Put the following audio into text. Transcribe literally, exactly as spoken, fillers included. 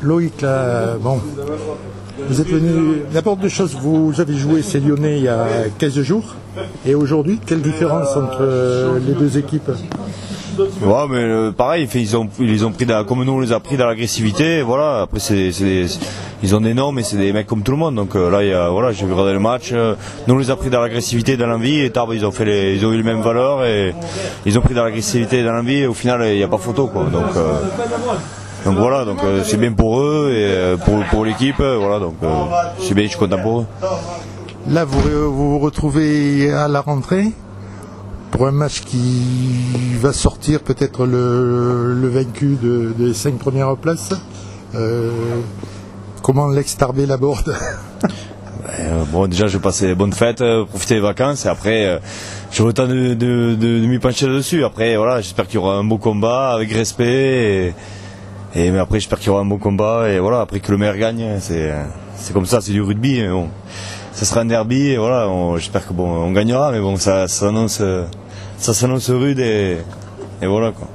Loïc, là, bon, vous êtes venu. D'abord deux choses, vous avez joué ces Lyonnais il y a quinze jours, et aujourd'hui, quelle différence entre euh, les deux équipes? Ouais, mais euh, pareil, ils ont, ils les ont pris dans, comme nous on les a pris dans l'agressivité. Voilà. Après, c'est, c'est, ils ont des noms, mais c'est des mecs comme tout le monde. Donc euh, là, il y a, voilà, j'ai regardé le match. Euh, nous on les a pris dans l'agressivité, dans l'envie. Et Tarbes, ils ont fait les, ils ont eu les mêmes valeurs et ils ont pris dans l'agressivité, dans l'envie. Et au final, il n'y a pas photo, quoi. Donc, euh, donc voilà, donc euh, c'est bien pour eux et euh, pour, pour l'équipe. Euh, voilà, donc euh, c'est bien, je suis content pour eux. Là, vous vous, vous retrouvez à la rentrée pour un match qui va sortir peut-être le, le vaincu de, des cinq premières places. Euh, comment l'ex-Tarbé l'aborde? euh, Bon, déjà, je vais passer des bonnes fêtes, euh, profiter des vacances, et après, euh, j'aurai le temps de, de, de, de m'y pencher là-dessus. Après, voilà, j'espère qu'il y aura un beau combat avec respect, et, et mais après, j'espère qu'il y aura un beau combat, et voilà, après que le meilleur gagne, c'est, c'est comme ça, c'est du rugby. Mais bon, ça sera un derby, et voilà, on, j'espère que bon, on gagnera, mais bon, ça, ça s'annonce, ça s'annonce rude, et, et voilà quoi.